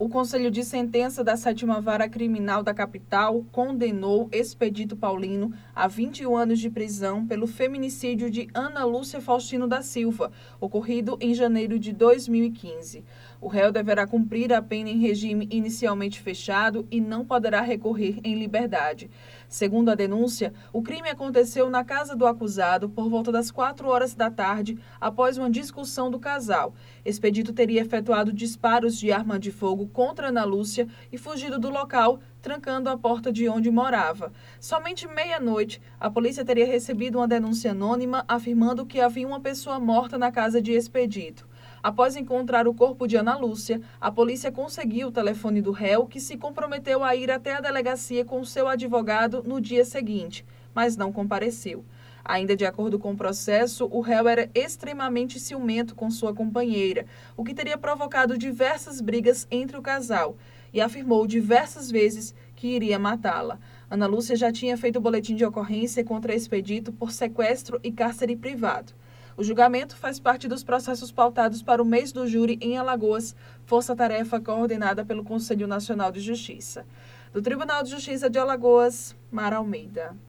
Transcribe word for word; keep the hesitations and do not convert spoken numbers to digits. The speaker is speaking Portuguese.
O Conselho de Sentença da sétima Vara Criminal da capital condenou Expedito Paulino a vinte e um anos de prisão pelo feminicídio de Ana Lúcia Faustino da Silva, ocorrido em janeiro de dois mil e quinze. O réu deverá cumprir a pena em regime inicialmente fechado e não poderá recorrer em liberdade. Segundo a denúncia, o crime aconteceu na casa do acusado por volta das quatro horas da tarde, após uma discussão do casal. Expedito teria efetuado disparos de arma de fogo contra Ana Lúcia e fugido do local, trancando a porta de onde morava. Somente meia-noite, a polícia teria recebido uma denúncia anônima afirmando que havia uma pessoa morta na casa de Expedito. Após encontrar o corpo de Ana Lúcia, a polícia conseguiu o telefone do réu, que se comprometeu a ir até a delegacia com seu advogado no dia seguinte, mas não compareceu. Ainda de acordo com o processo, o réu era extremamente ciumento com sua companheira, o que teria provocado diversas brigas entre o casal, e afirmou diversas vezes que iria matá-la. Ana Lúcia já tinha feito boletim de ocorrência contra Expedito por sequestro e cárcere privado. O julgamento faz parte dos processos pautados para o mês do júri em Alagoas, força-tarefa coordenada pelo Conselho Nacional de Justiça. Do Tribunal de Justiça de Alagoas, Mara Almeida.